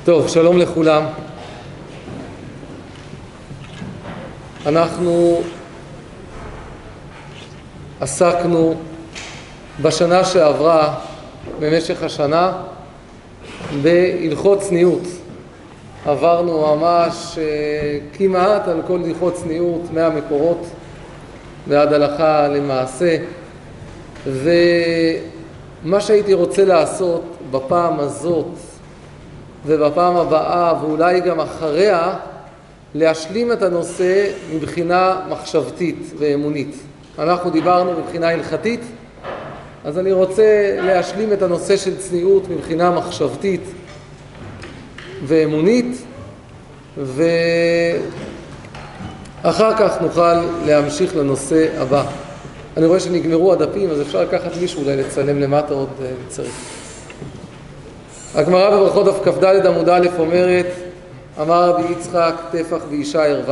טוב, שלום לכולם. אנחנו עסקנו בשנה שעברה, במשך השנה, בהלכות צניעות. עברנו ממש כמעט על כל הלכות צניעות, מהמקורות ועד הלכה למעשה. ומה שהייתי רוצה לעשות בפעם הזאת ובפעם הבאה ואולי גם אחריה, להשלים את הנושא מבחינה מחשבתית ואמונית. אנחנו דיברנו מבחינה הלכתית, אז אני רוצה להשלים את הנושא של צניעות מבחינה מחשבתית ואמונית, ואחר כך נוכל להמשיך לנושא הבא. אני רואה שנגמרו הדפים, אז אפשר לקחת מישהו אולי לצלם למטה עוד צריך. הגמרא בברכות דף כ"ד עמוד א' אומרת, אמר רבי יצחק טפח ואישה ערווה.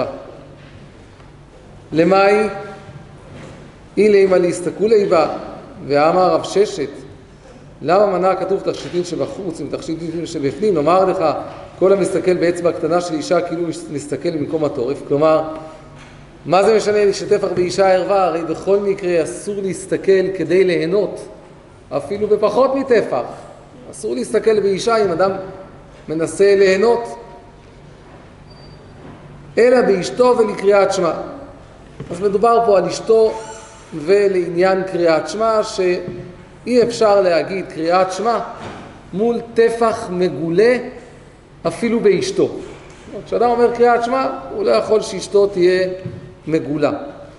למאי? אילי מה להסתכלו ליבה, ואמר רב ששת, למה מנע כתוב תכשיטים שבחוץ עם תכשיטים שבפנים? נאמר לך, כל המסתכל באצבע הקטנה של אישה כאילו מסתכל במקום התורף. כלומר, מה זה משנה לי שטפח ואישה ערווה? הרי בכל מקרה אסור להסתכל כדי ליהנות, אפילו בפחות מטפח. אסור להסתכל באישה אם אדם מנסה ליהנות, אלא באשתו ולקריאת שמע. אז מדובר פה על אשתו ולעניין קריאת שמע, שאי אפשר להגיד קריאת שמע מול טפח מגולה אפילו באשתו. כשאדם אומר קריאת שמע, הוא לא יכול שאשתו תהיה מגולה.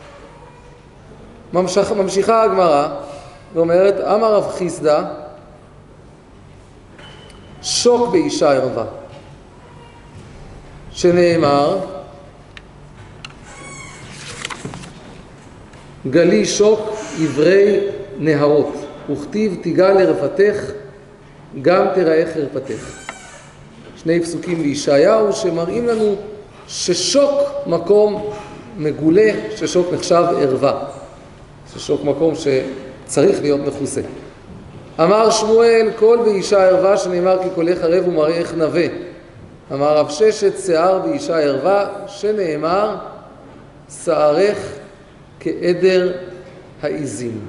ממשיכה הגמרא ואומרת, אמר רב חיסדא, שוק באישה ערווה, שנאמר, גלי שוק עברי נהרות, וכתיב תיגע לרפתך, גם תראה חרפתך. שני פסוקים בישעיהו שמראים לנו ששוק מקום מגולה, ששוק נחשב ערווה, ששוק מקום שצריך להיות מכוסה. אמר שמואל, כל באישה ערווה, שנאמר כי קולך ערב ומראך נווה. אמר רב ששת, שיער באישה ערווה, שנאמר שערך כעדר העיזים.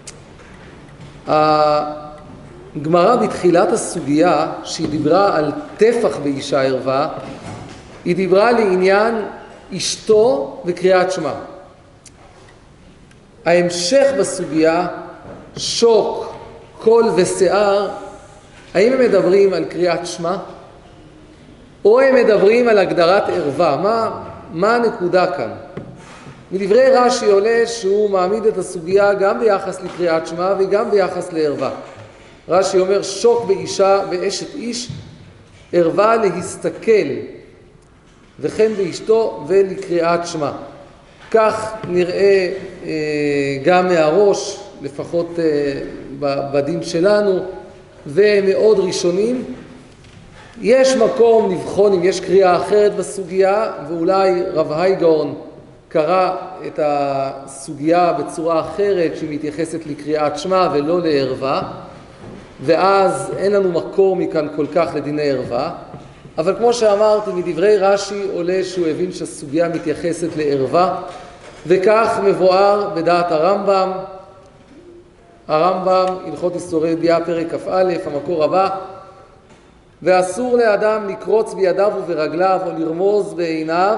הגמרא בתחילת הסוגיה שהיא דיברה על טפח באישה ערווה, היא דיברה לעניין אשתו וקריאת שמע. ההמשך בסוגיה, שוק, קול ושיער, האם הם מדברים על קריאת שמע או הם מדברים על הגדרת ערווה? מה הנקודה כאן? מדברי רש"י עולה שהוא מעמיד את הסוגיה גם ביחס לקריאת שמע וגם ביחס לערווה. רש"י אומר שוק באישה באשת איש, ערווה להסתכל, וכן באשתו ולקריאת שמע. כך נראה גם מהראש, לפחות בדין שלנו, ומאוד ראשונים. יש מקום לבחון אם יש קריאה אחרת בסוגיה, ואולי רב הייגאון קרא את הסוגיה בצורה אחרת שהיא מתייחסת לקריאת שמע ולא לערווה, ואז אין לנו מקור מכאן כל כך לדיני ערווה. אבל כמו שאמרתי, מדברי רש"י עולה שהוא הבין שהסוגיה מתייחסת לערווה, וכך מבואר בדעת הרמב"ם. הרמב"ם, הלכות איסורי ביאה פרק כ"א, המקור הבא, ואסור לאדם לקרוץ בידיו וברגליו או לרמוז בעיניו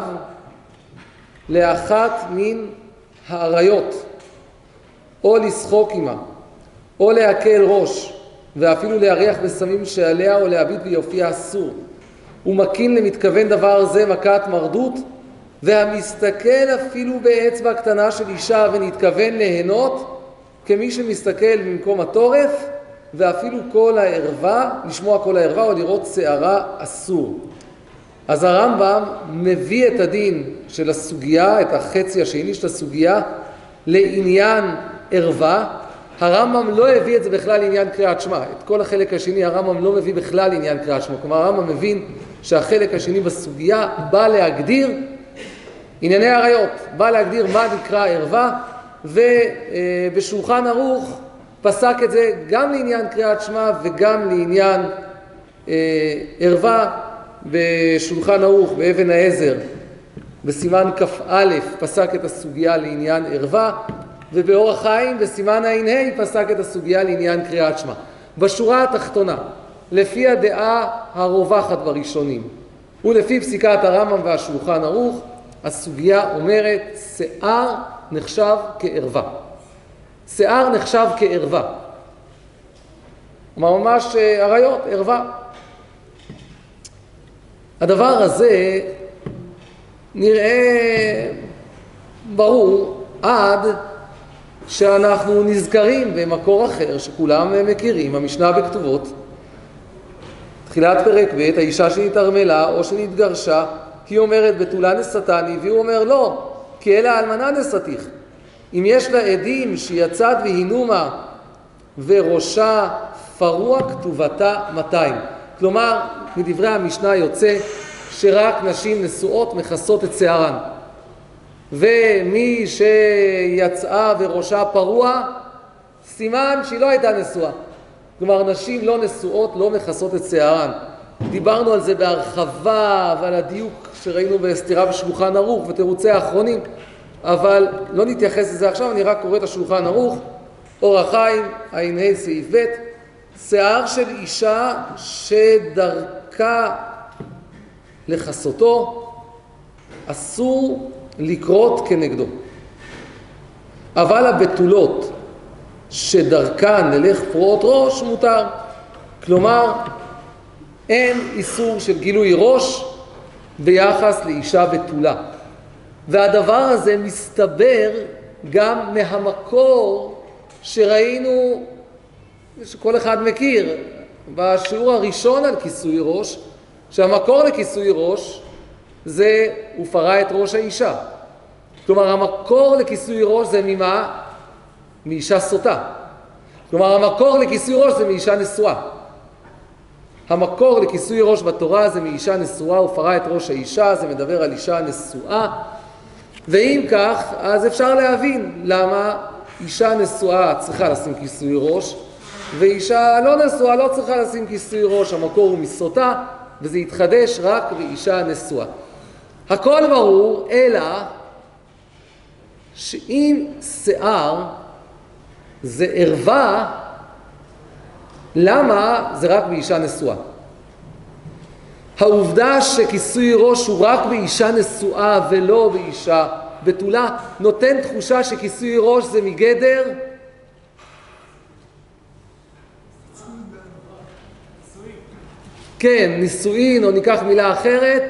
לאחת מן העריות, או לשחוק עמה, או להקל ראש, ואפילו להריח בסמים שעליה או להביט ביופיה אסור. הוא מקין למתכוון דבר זה מכת מרדות, והמסתכל אפילו באצבע קטנה של אישה ונתכוון ליהנות, כמי שמסתכל במקום התורף, ואפילו כל הערווה, לשמוע כל הערווה או לראות שערה אסור. אז הרמב"ם מביא את הדין של הסוגיה, את החצי השני של הסוגיה, לעניין ערווה. הרמב"ם לא הביא את זה בכלל לעניין קריאת שמע. את כל החלק השני הרמב"ם לא מביא בכלל לעניין קריאת שמע. כלומר, הרמב"ם מבין שהחלק השני בסוגיה בא להגדיר ענייני עריות, בא להגדיר מה נקרא ערווה, ובשולחן ערוך פסק את זה גם לעניין קריאת שמע וגם לעניין ערווה, בשולחן ערוך, באבן העזר, בסימן כ"א פסק את הסוגיה לעניין ערווה, ובאור החיים בסימן ע"ה פסק את הסוגיה לעניין קריאת שמע. בשורה התחתונה, לפי הדעה הרווחת בראשונים, ולפי פסיקת הרמב"ם והשולחן ערוך, הסוגיה אומרת, שיער נחשב כערווה. שיער נחשב כערווה. ממש עריות, ערווה. הדבר הזה נראה ברור עד שאנחנו נזכרים במקור אחר שכולם מכירים, המשנה בכתובות, תחילת פרק ב', האישה שנתערמלה או שנתגרשה, היא אומרת בתולה נשאתני, והוא אומר לא, כי אלא אלמנה נשאתיך. אם יש לה עדים שיצאת והינומה וראשה פרוע כתובתה 200. כלומר, מדברי המשנה יוצא שרק נשים נשואות מכסות את שערן. ומי שיצאה וראשה פרוע, סימן שהיא לא הייתה נשואה. כלומר, נשים לא נשואות לא מכסות את שערן. דיברנו על זה בהרחבה ועל הדיוק שראינו בסתירה בשולחן ערוך ותירוצי האחרונים, אבל לא נתייחס לזה עכשיו, אני רק קורא את השולחן ערוך, אור החיים, ע"ה סעיף ב', שיער של אישה שדרכה לחסותו, אסור לקרות כנגדו. אבל הבתולות שדרכן נלך פרועות ראש מותר. כלומר, אין איסור של גילוי ראש ביחס לאישה בתולה. והדבר הזה מסתבר גם מהמקור שראינו, שכל אחד מכיר, בשיעור הראשון על כיסוי ראש, שהמקור לכיסוי ראש זה ופרע את ראש האישה. כלומר, המקור לכיסוי ראש זה ממה? מאישה סוטה. כלומר, המקור לכיסוי ראש זה מאישה נשואה. המקור לכיסוי ראש בתורה זה מאישה נשואה, ופרע את ראש האישה, זה מדבר על אישה נשואה. ואם כך, אז אפשר להבין למה אישה נשואה צריכה לשים כיסוי ראש, ואישה לא נשואה לא צריכה לשים כיסוי ראש. המקור הוא מסוטה, וזה יתחדש רק באישה נשואה. הכל ברור, אלא שאם שיער זה ערווה, למה זה רק באישה נשואה? העובדה שכיסוי ראש הוא רק באישה נשואה ולא באישה בתולה, נותן תחושה שכיסוי ראש זה מגדר כן, נישואין, או ניקח מילה אחרת,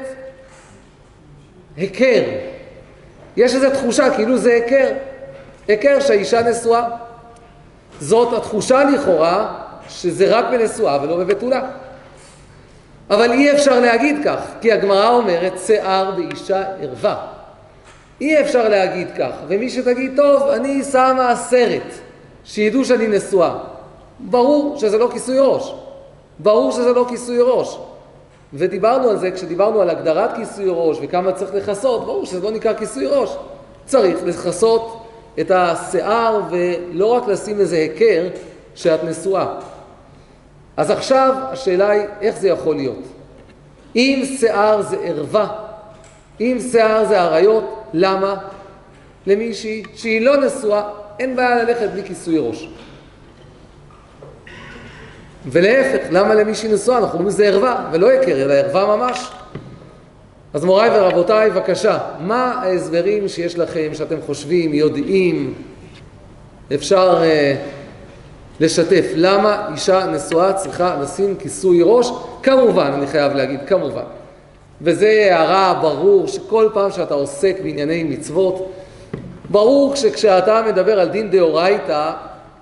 היכר. יש איזו תחושה כאילו זה היכר. היכר שהאישה נשואה. זאת התחושה לכאורה שזה רק בנשואה ולא בבתולה. אבל אי אפשר להגיד כך, כי הגמרא אומרת שיער באישה ערווה. אי אפשר להגיד כך, ומי שתגיד טוב, אני שמה סרט, שידעו שאני נשואה. ברור שזה לא כיסוי ראש. ברור שזה לא כיסוי ראש. ודיברנו על זה כשדיברנו על הגדרת כיסוי ראש וכמה צריך לחסות, ברור שזה לא נקרא כיסוי ראש. צריך לחסות את השיער ולא רק לשים איזה היכר שאת נשואה. אז עכשיו השאלה היא איך זה יכול להיות. אם שיער זה ערווה, אם שיער זה עריות, למה? למישהי שהיא לא נשואה, אין בעיה ללכת בלי כיסוי ראש. ולהפך, למה למישהי נשואה? אנחנו אומרים זה ערווה, ולא היכר, אלא ערווה ממש. אז מוריי ורבותיי, בבקשה, מה ההסברים שיש לכם, שאתם חושבים, יודעים, אפשר לשתף? למה אישה נשואה צריכה לשים כיסוי ראש? כמובן, אני חייב להגיד, כמובן. וזה הערה ברור שכל פעם שאתה עוסק בענייני מצוות, ברור שכשאתה מדבר על דין דאורייתא,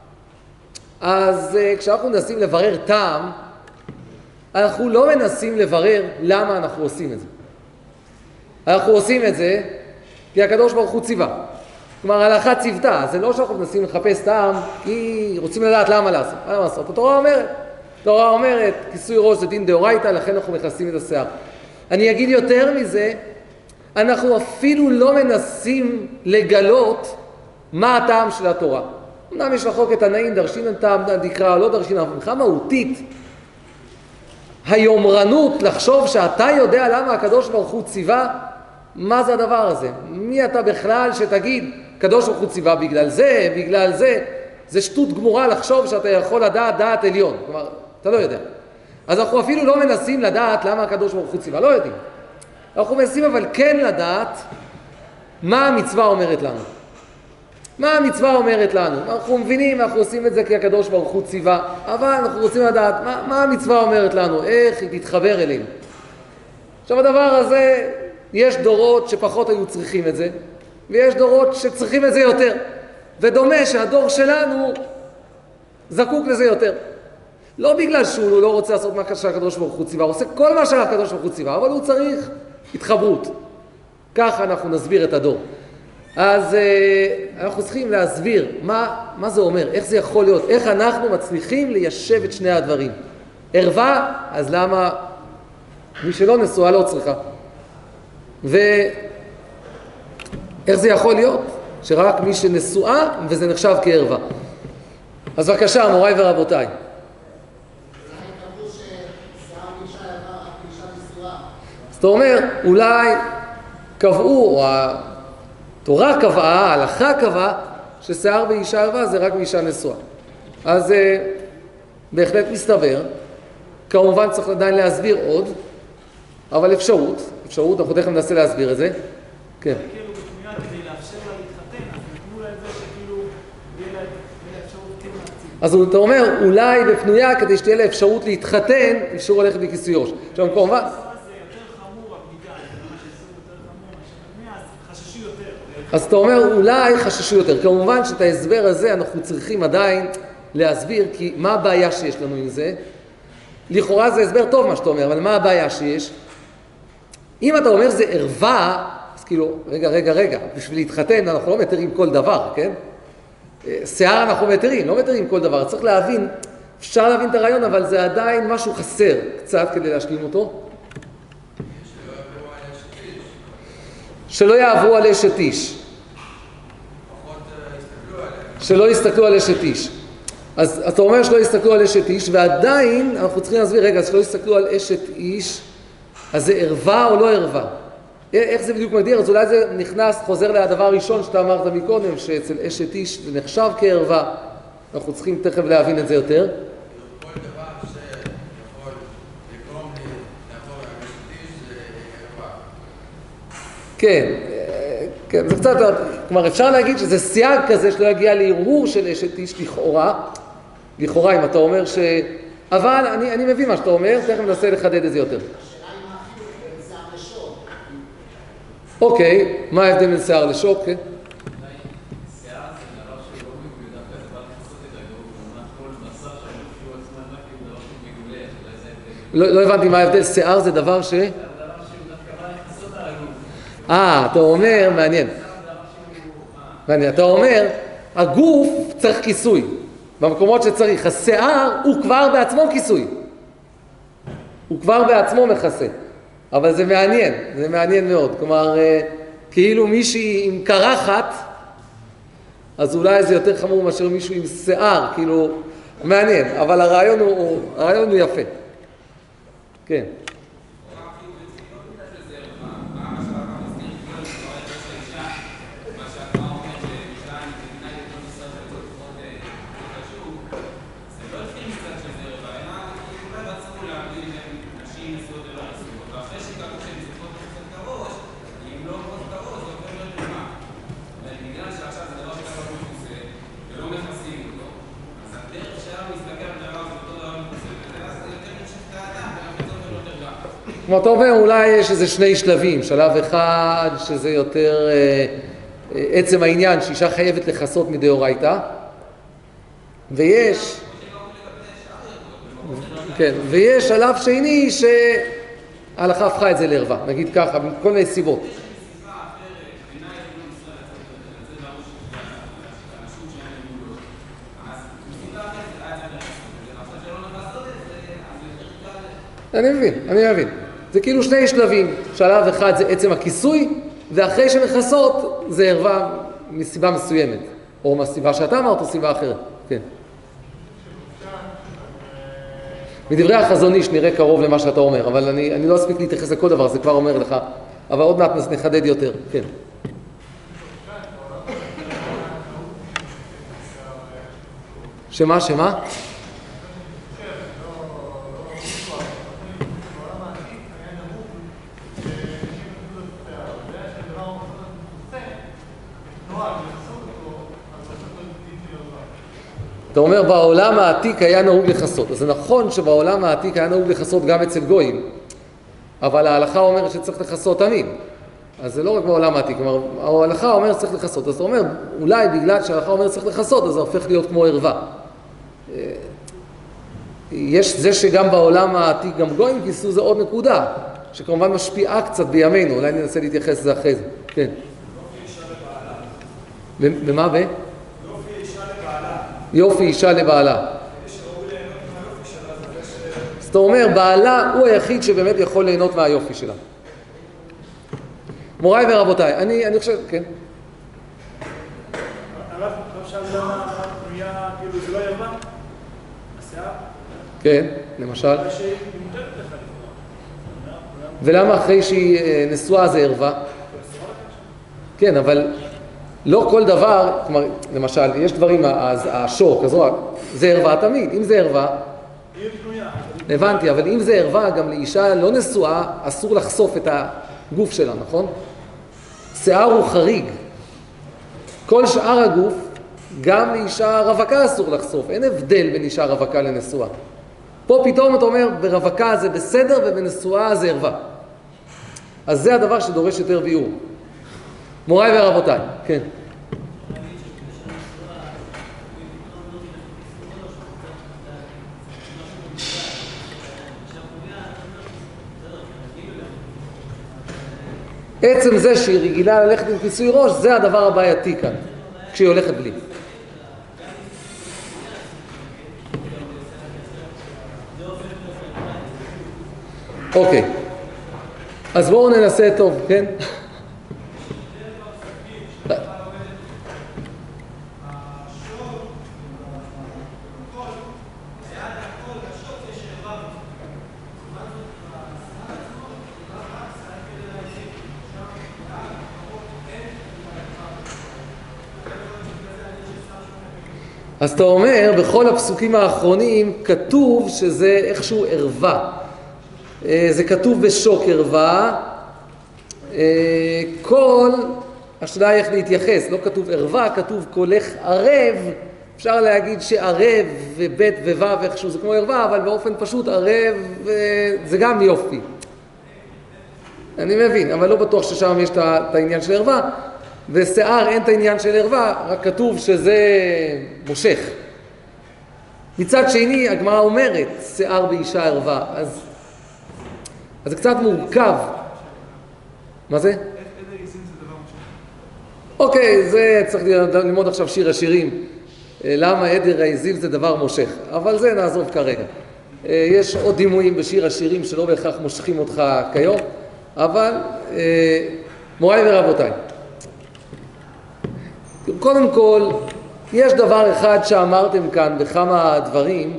אז כשאנחנו מנסים לברר טעם, אנחנו לא מנסים לברר למה אנחנו עושים את זה. אנחנו עושים את זה כי הקדוש ברוך הוא ציווה. כלומר, ההלכה ציוותה. זה לא שאנחנו מנסים לחפש טעם, כי רוצים לדעת למה לעשות. מה לעשות? התורה אומרת, כיסוי ראש זה דין דאורייתא, לכן אנחנו מכסים את השיער. אני אגיד יותר מזה, אנחנו אפילו לא מנסים לגלות מה הטעם של התורה. אמנם יש לחוק את הנאים, דרשין טעם דקרא, לא דרשין, אבל מבחינה מהותית, היומרנות לחשוב שאתה יודע למה הקדוש ברוך הוא ציווה, מה זה הדבר הזה? מי אתה בכלל שתגיד, הקדוש ברוך הוא ציווה בגלל זה, זה שטות גמורה לחשוב שאתה יכול לדעת דעת עליון. כלומר, אתה לא יודע. אז אנחנו אפילו לא מנסים לדעת למה הקדוש ברוך הוא ציווה, לא יודעים. אנחנו מנסים אבל כן לדעת מה המצווה אומרת לנו. מה המצווה אומרת לנו? אנחנו מבינים, אנחנו עושים את זה כי הקדוש ברוך הוא ציווה, אבל אנחנו רוצים לדעת מה המצווה אומרת לנו, איך היא תתחבר אלינו. עכשיו הדבר הזה, יש דורות שפחות היו צריכים את זה, ויש דורות שצריכים את זה יותר. ודומה שהדור שלנו זקוק לזה יותר. לא בגלל שהוא לא רוצה לעשות מה שהקדוש ברוך הוא ציווה, הוא עושה כל מה שהקדוש ברוך הוא ציווה, אבל הוא צריך התחברות. ככה אנחנו נסביר את הדור. אז אנחנו צריכים להסביר מה זה אומר, איך זה יכול להיות, איך אנחנו מצליחים ליישב את שני הדברים. ערווה, אז למה מי שלא נשואה לא צריכה? ואיך זה יכול להיות? שרק מי שנשואה וזה נחשב כערווה. אז בבקשה, מוריי ורבותיי. זאת אומרת, אולי קבעו, או התורה קבעה, ההלכה קבעה, ששיער באישה ערווה זה רק באישה נשואה. אז בהחלט מסתבר, כמובן צריך עדיין להסביר עוד, אבל אפשרות, אנחנו תכף ננסה להסביר את זה. כן. כאילו בתמונה כדי לאפשר לה להתחתן, אז נתנו לה את זה שכאילו יהיה לה אפשרות כאילו להציב. אז אתה אומר, אולי בפנויה כדי שתהיה לה אפשרות להתחתן, אישור הולכת בכיסוי ראש. עכשיו כמובן... אז אתה אומר, אולי חששו יותר. כמובן שאת ההסבר הזה אנחנו צריכים עדיין להסביר, כי מה הבעיה שיש לנו עם זה? לכאורה זה הסבר טוב מה שאתה אומר, אבל מה הבעיה שיש? אם אתה אומר זה ערווה, אז כאילו, רגע, בשביל להתחתן אנחנו לא מתרים כל דבר, כן? שיער אנחנו מתרים, לא מתרים כל דבר. צריך להבין, אפשר להבין את הרעיון, אבל זה עדיין משהו חסר קצת כדי להשלים אותו. שלא יעברו על אשת איש. שלא יסתכלו על אשת איש. אז אתה אומר שלא יסתכלו על אשת איש, ועדיין אנחנו צריכים להסביר, רגע, שלא יסתכלו על אשת איש, אז זה ערווה או לא ערווה? איך זה בדיוק מגדיר? אז אולי זה נכנס, חוזר לדבר הראשון שאתה אמרת מקודם, שאצל אשת איש זה נחשב כערווה. אנחנו צריכים תכף להבין את זה יותר. כל דבר שיכול לגרום לי לעבור על אשת איש זה ערווה. כן, זה קצת, כלומר אפשר להגיד שזה סייג כזה שלא יגיע להרהור של אשת איש לכאורה אם אתה אומר ש... אבל אני מבין מה שאתה אומר, תכף ננסה לחדד את זה יותר. השאלה היא מה אפילו בין שיער לשוק. אוקיי, מה ההבדל בין שיער לשוק? שיער זה דבר שלא מגולה, דווקא זה בא לחסות את הגוף, לעומת כל מסע שהאנושי עצמו רק הוא דבר שהוא מגולה. לא הבנתי מה ההבדל, שיער זה דבר ש... זה דבר שהוא דווקא בא לחסות על הגוף. אתה אומר, מעניין. אתה אומר, הגוף צריך כיסוי. במקומות שצריך, השיער הוא כבר בעצמו כיסוי. הוא כבר בעצמו מכסה. אבל זה מעניין מאוד. כלומר, כאילו מישהי עם קרחת, אז אולי זה יותר חמור מאשר מישהו עם שיער, כאילו, מעניין. אבל הרעיון הוא יפה. כן. אתה אומר, אולי יש איזה שני שלבים, שלב אחד שזה יותר עצם העניין שאישה חייבת לחסות מדאורייתא, ויש שלב שני שההלכה הפכה את זה לערווה, נגיד ככה, מכל מיני סיבות. אני מבין. זה כאילו שני שלבים. שלב אחד זה עצם הכיסוי, ואחרי שמכסות זה ערווה מסיבה מסוימת. או מסיבה שאתה אמרת, או סיבה אחרת. כן. מדברי החזון איש נראה קרוב למה שאתה אומר, אבל אני לא אספיק להתייחס לכל דבר, זה כבר אומר לך, אבל עוד מעט נחדד יותר, כן. שמה? אתה אומר, בעולם העתיק היה נהוג לחסות. אז זה נכון שבעולם העתיק היה נהוג לחסות גם אצל גויים, אבל ההלכה אומרת שצריך לחסות תמיד. אז זה לא רק בעולם העתיק, כלומר, ההלכה אומרת שצריך לחסות. אז אתה אומר, אולי בגלל שההלכה אומרת שצריך לחסות, אז זה הופך להיות כמו ערווה. יש זה שגם בעולם העתיק גם גויים כיסו, זה עוד נקודה, שכמובן משפיעה קצת בימינו. אולי ננסה להתייחס לזה אחרי זה. כן. במה? יופי אישה לבעלה. אז אתה אומר, בעלה הוא היחיד שבאמת יכול ליהנות מהיופי שלה. מוריי ורבותיי, אני חושב, כן. הרב, לא שאל למה פנויה, כאילו זה לא ירבה? השיער? כן, למשל. אולי שהיא מותרת לך לפני. ולמה אחרי שהיא נשואה זה ערווה? כן, אבל לא כל דבר, כלומר, למשל, יש דברים, השוק, זה ערווה תמיד. אם זה ערווה, היא פנויה. הבנתי, אבל אם זה ערווה, גם לאישה לא נשואה, אסור לחשוף את הגוף שלה, נכון? שיער הוא חריג. כל שאר הגוף, גם לאישה רווקה אסור לחשוף. אין הבדל בין אישה רווקה לנשואה. פה פתאום אתה אומר, ברווקה זה בסדר ובנשואה זה ערווה. אז זה הדבר שדורש יותר ביור. מוריי ורבותיי, כן. עצם זה שהיא רגילה ללכת עם כיסוי ראש, זה הדבר הבעייתי כאן, כשהיא הולכת בלי. אוקיי, אז בואו ננסה טוב, כן? אז אתה אומר, בכל הפסוקים האחרונים כתוב שזה איכשהו ערווה. זה כתוב בשוק ערווה. כל, השאלה איך להתייחס, לא כתוב ערווה, כתוב קולך ערב. אפשר להגיד שערב ובית ובב איכשהו זה כמו ערווה, אבל באופן פשוט ערב זה גם יופי. אני מבין, אבל לא בטוח ששם יש את העניין של ערווה. ושיער אין את העניין של ערווה, רק כתוב שזה מושך. מצד שני, הגמרא אומרת, שיער באישה ערווה, אז זה קצת מורכב. מה זה? איזה עיזים זה דבר מושך? אוקיי, זה צריך ללמוד עכשיו שיר השירים. למה עדר העיזים זה דבר מושך, אבל זה נעזוב כרגע. יש עוד דימויים בשיר השירים שלא בהכרח מושכים אותך כיום, אבל מוריי ורבותיי. קודם כל, יש דבר אחד שאמרתם כאן בכמה דברים,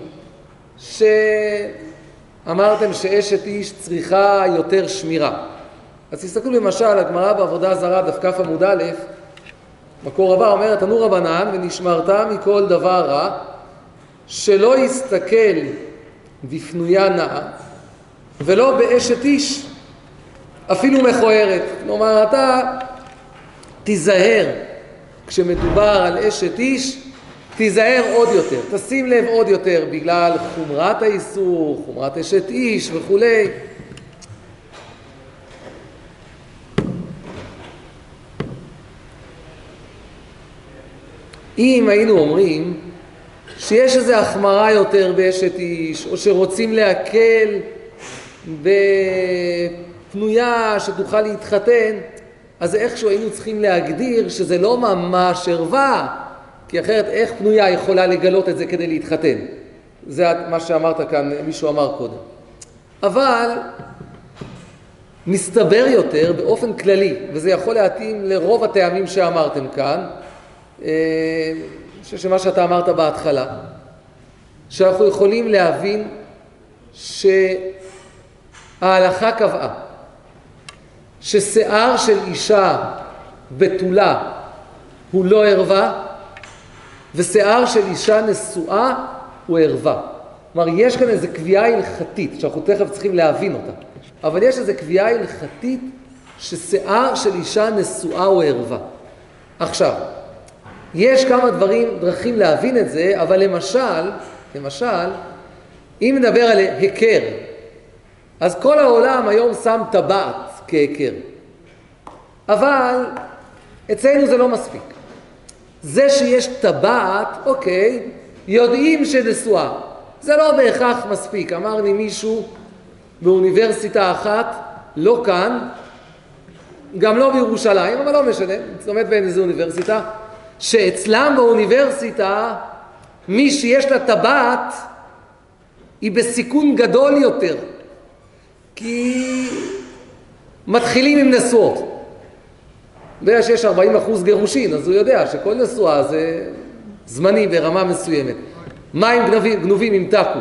שאמרתם שאשת איש צריכה יותר שמירה. אז תסתכלו למשל, הגמרא בעבודה זרה, דף כ' עמוד א', מקור הבא אומרת, תנו רבנן ונשמרת מכל דבר רע, שלא יסתכל בפנויה נאה, ולא באשת איש, אפילו מכוערת. כלומר, אתה תיזהר. כשמדובר על אשת איש, תיזהר עוד יותר, תשים לב עוד יותר, בגלל חומרת האיסור, חומרת אשת איש וכו'. אם היינו אומרים שיש איזו החמרה יותר באשת איש, או שרוצים להקל בפנויה שתוכל להתחתן, אז איכשהו היינו צריכים להגדיר שזה לא ממש ערווה, כי אחרת איך פנויה יכולה לגלות את זה כדי להתחתן? זה מה שאמרת כאן, מישהו אמר קודם. אבל מסתבר יותר באופן כללי, וזה יכול להתאים לרוב הטעמים שאמרתם כאן, שמה שאתה אמרת בהתחלה, שאנחנו יכולים להבין שההלכה קבעה ששיער של אישה בתולה הוא לא ערווה, ושיער של אישה נשואה הוא ערווה. כלומר, יש כאן איזו קביעה הלכתית, שאנחנו תכף צריכים להבין אותה. אבל יש איזו קביעה הלכתית ששיער של אישה נשואה הוא ערווה. עכשיו, יש כמה דרכים להבין את זה, אבל למשל, אם נדבר על היכר, אז כל העולם היום שם טבעת כהיכר. אבל אצלנו זה לא מספיק. זה שיש טבעת, אוקיי, יודעים שנשואה. זה לא בהכרח מספיק. אמר לי מישהו באוניברסיטה אחת, לא כאן, גם לא בירושלים, אבל לא משנה, לומד באיזו אוניברסיטה, שאצלם באוניברסיטה, מי שיש לה טבעת, היא בסיכון גדול יותר. כי מתחילים עם נשואות. ויש 40% גירושין, אז הוא יודע שכל נשואה זה זמני ברמה מסוימת. מים גנובים ימתקו.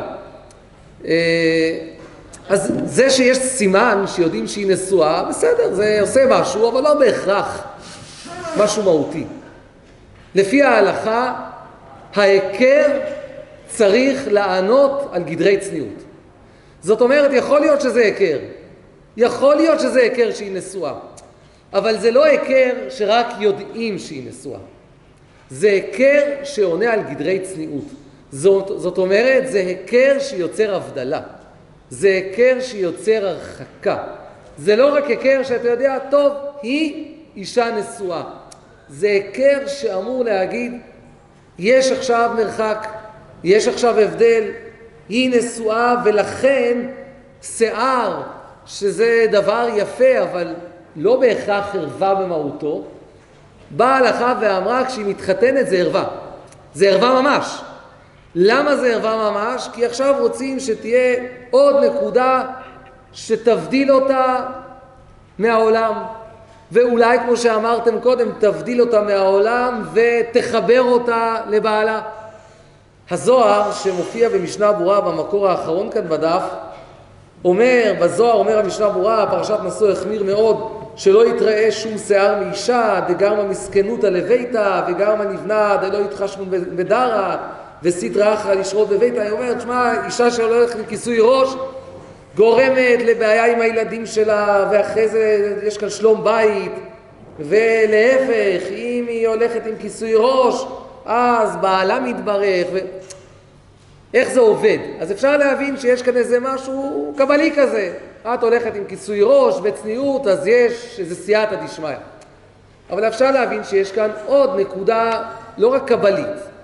אז זה שיש סימן שיודעים שהיא נשואה, בסדר, זה עושה משהו, אבל לא בהכרח משהו מהותי. לפי ההלכה, ההיכר צריך לענות על גדרי צניעות. זאת אומרת, יכול להיות שזה היכר. יכול להיות שזה היכר שהיא נשואה. אבל זה לא היכר שרק יודעים שהיא נשואה. זה היכר שעונה על גדרי צניעות. זאת אומרת, זה היכר שיוצר הבדלה. זה היכר שיוצר הרחקה. זה לא רק היכר שאתה יודע, טוב, היא אישה נשואה. זה היכר שאמור להגיד, יש עכשיו מרחק, יש עכשיו הבדל, היא נשואה, ולכן שיער, שזה דבר יפה, אבל לא בהכרח ערווה במהותו, באה הלכה ואמרה, כשהיא מתחתנת זה ערווה. זה ערווה ממש. למה זה ערווה ממש? כי עכשיו רוצים שתהיה עוד נקודה שתבדיל אותה מהעולם. ואולי, כמו שאמרתם קודם, תבדיל אותה מהעולם ותחבר אותה לבעלה. הזוהר, שמופיע במשנה ברורה במקור האחרון כאן בדף, בזוהר אומר המשנה ברורה, פרשת נשוא החמיר מאוד, שלא יתראה שום שיער מאישה, דגרמה מסכנותא לביתה, וגרמה נבנה דלא יתחשבון בדרה, וסדרה אחרא לשרות בביתה. היא אומרת, שמע, אישה שהולכת עם כיסוי ראש, גורמת לבעיה עם הילדים שלה, ואחרי זה יש כאן שלום בית, ולהפך, אם היא הולכת עם כיסוי ראש, אז בעלה מתברך, איך זה עובד? אז אפשר להבין שיש כאן איזה משהו קבלי כזה. את הולכת עם כיסוי ראש בצניעות, אז יש איזה סייעתא דשמיא. אבל אפשר להבין שיש כאן עוד נקודה לא רק קבלית,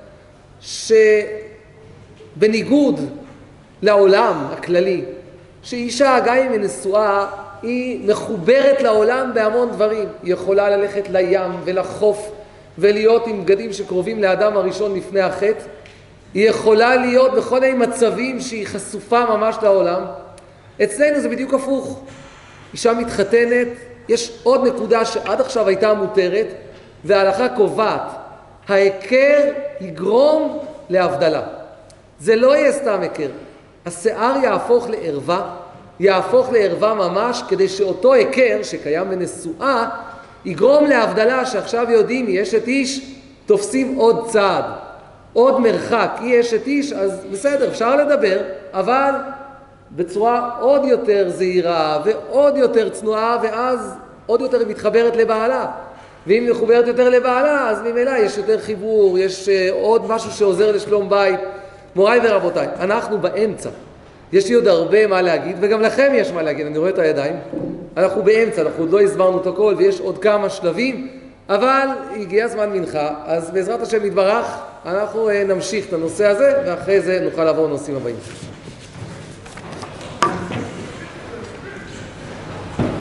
שבניגוד לעולם הכללי, שאישה גם אם היא נשואה, היא מחוברת לעולם בהמון דברים. היא יכולה ללכת לים ולחוף ולהיות עם בגדים שקרובים לאדם הראשון לפני החטא. היא יכולה להיות בכל מיני מצבים שהיא חשופה ממש לעולם. אצלנו זה בדיוק הפוך. אישה מתחתנת, יש עוד נקודה שעד עכשיו הייתה מותרת, וההלכה קובעת, ההיכר יגרום להבדלה. זה לא יהיה סתם היכר. השיער יהפוך לערווה ממש, כדי שאותו היכר שקיים בנשואה, יגרום להבדלה שעכשיו יודעים, היא אשת איש, תופסים עוד צעד. עוד מרחק, היא אשת איש, אז בסדר, אפשר לדבר, אבל בצורה עוד יותר זהירה ועוד יותר צנועה, ואז עוד יותר היא מתחברת לבעלה. ואם היא מחוברת יותר לבעלה, אז ממילא יש יותר חיבור, יש עוד משהו שעוזר לשלום בית. מוריי ורבותיי, אנחנו באמצע. יש לי עוד הרבה מה להגיד, וגם לכם יש מה להגיד, אני רואה את הידיים. אנחנו באמצע, אנחנו עוד לא הסברנו את הכל, ויש עוד כמה שלבים, אבל הגיע זמן מנחה, אז בעזרת השם יתברך, אנחנו נמשיך את הנושא הזה, ואחרי זה נוכל לעבור לנושאים הבאים.